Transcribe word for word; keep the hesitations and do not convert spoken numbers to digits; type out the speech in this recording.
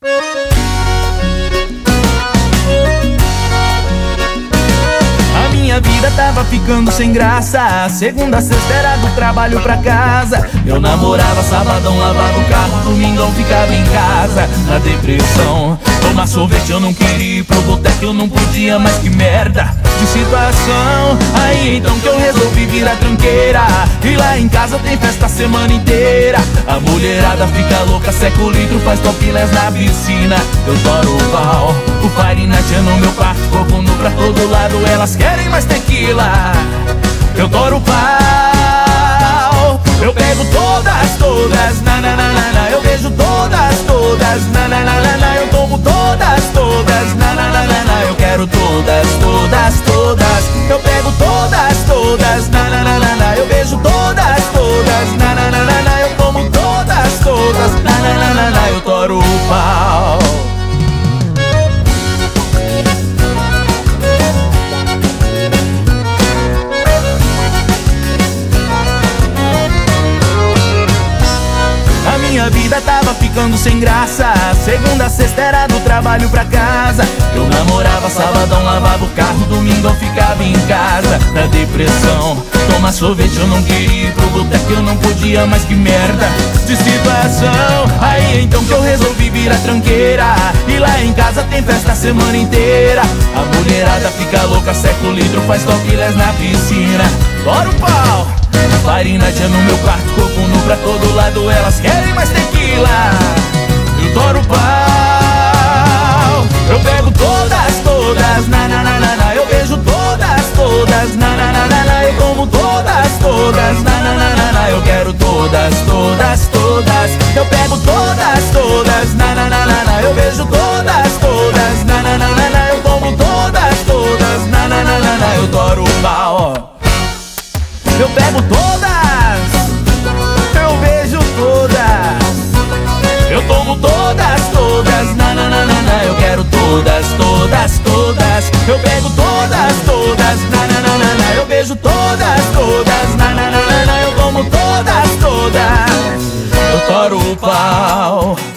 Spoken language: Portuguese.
Minha vida tava ficando sem graça. Segunda, sexta era do trabalho pra casa. Eu namorava, sabadão lavava o carro, domingão ficava em casa, na depressão. Tomar sorvete eu não queria, ir pro boteco eu não podia, mas que merda de situação. Aí então que eu resolvi virar tranqueira, e lá em casa tem festa a semana inteira. A mulherada fica louca, seca o litro, faz topless na piscina. Eu toro o pau, o Fire Night é no meu quarto, corpo nu pra todo lado, elas querem mais tequila. Eu toro o pau, eu pego todas, todas, na na na na na. Eu beijo todas, todas, na na na na na. Eu tomo todas, todas, na na na na na. Eu quero todas, todas, todas. Eu pego todas, todas, na na na na na. Eu beijo todas, todas, na na na na na. Eu tomo todas, todas, na na na na na. Eu toro o pau. Minha vida tava ficando sem graça. Segunda, sexta era do trabalho pra casa. Eu namorava, sabadão lavava o carro, domingão ficava em casa, na depressão. Tomar sorvete eu não queria, ir pro boteco eu não podia, mas que merda de situação. Aí então que eu resolvi virar tranqueira, e lá em casa tem festa a semana inteira. A mulherada fica louca, seca o litro, faz topless na piscina. Bora o pau! Fire Night é no meu quarto, corpo nu pra todo lado, elas querem mais tequila. Eu toro o pau, eu pego todas, todas, na na na na na. Eu beijo todas, todas, na na na na na. Eu como todas, todas, na na na na na. Eu quero todas, todas, todas. Eu pego todas, todas, na na na na na. Eu beijo todas, todas, na na na na na. Eu como todas, todas, na na na na na. Eu toro o pau, eu pego todas, eu beijo todas. Eu tomo todas, todas, na na na na na. Eu quero todas, todas, todas. Eu pego todas, todas, na na na na na. Eu beijo todas, todas, na na na na na. Eu tomo todas, todas. Eu toro o pau.